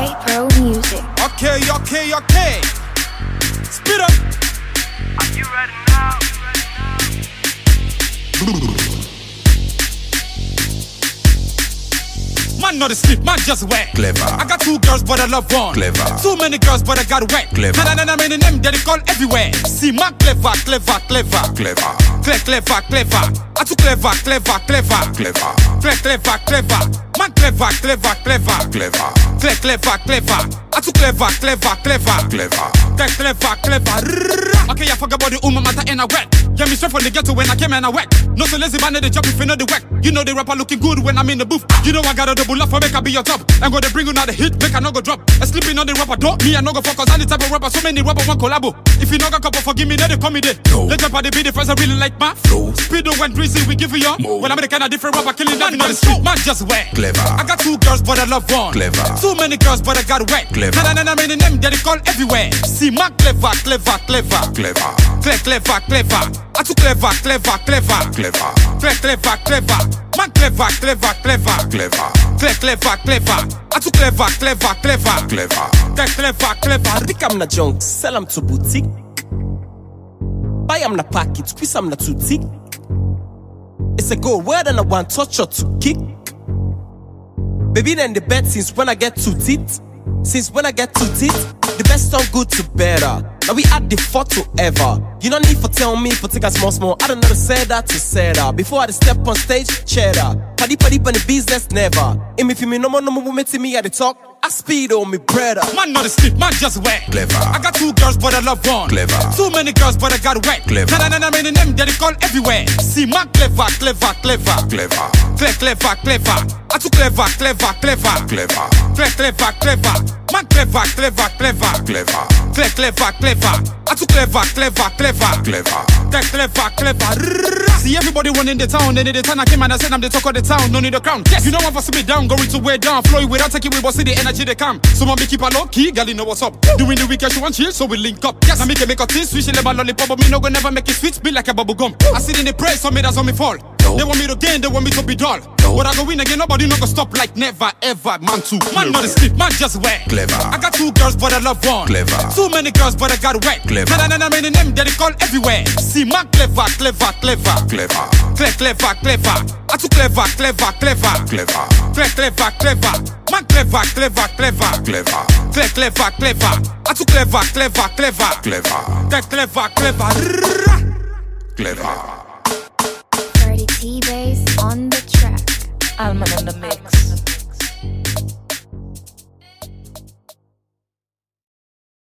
DJ Pro Music. Okay. Speed up. Are you ready now? Man not asleep, man just wet. Clever. I got 2 girls but I love one. Clever. Too many girls but I got wet. Clever. Nah, meaning them they call everywhere. See man clever. Clever. Clever. I too clever. Clever. Man clever. I too clever. Okay, I forgot about the matter and I wet. Yeah, me straight from the ghetto when I came and I wet. No so lazy man the job if you know the work. You know the rapper looking good when I'm in the booth. You know I got a double up for make I be your top. I'm gonna bring you now the hit, make I no go drop. I sleeping on the rapper, don't me I no go focus on the type of rapper. So many rapper want collabo. If you no got couple forgive me, then they call me there. No. Let your body be the first I really like my flow. Speedo when breezy we give you more. When I'm the kind of different rapper killing that in the street. Man just wet. Clever. I got 2 girls but I love one. Clever. Too many girls but I got wet. Clever. Nah, meaning them they call everywhere. See man clever. Clever. I too clever. Man clever. I too clever. Pick am na junk, sell am to boutique. Buy am na packet, squeeze am na tutti. It's a gold word and I want touch or to kick. Baby then the bet since when I get to teeth. Since when I get to teeth, the best on good to better. Now we add the photo ever. You don't need for tell me for take a small. I don't know to say that to say that. Before I step on stage, cheddar. Paddy on the business never. If me no more women to me at the talk. I speed on me brother. Man not asleep, man just wet. Clever. I got 2 girls but I love one. Clever. Too many girls but I got wet. Clever. Nah, meaning them they call everywhere. See man clever. I too clever. Man clever. I too clever. See everybody one in the town. Then in the town I came and I said I'm the talk of the town. No need a crown. Yes. You know what for me down, going to way down. Flow without taking we see the energy they come. So man be keep a low key, girl you know what's up. During the weekend she want chill, so we link up. Yes, I make a tea, switch let my lollipop, but me no go never make it sweet, be like a bubble gum. I sit in the praise, so me that's on me fall. They want me to gain, they want me to be dull. But I go win again, nobody no go stop like never ever. Man too, man not asleep, man just wet. Clever. I got 2 girls but I love one. Clever. Too many girls but I got wet. Clever. Nah, meaning them they call everywhere. See man clever. I too clever. Man clever. I too clever. Dirty T-Bass on the track. Alman on the mix.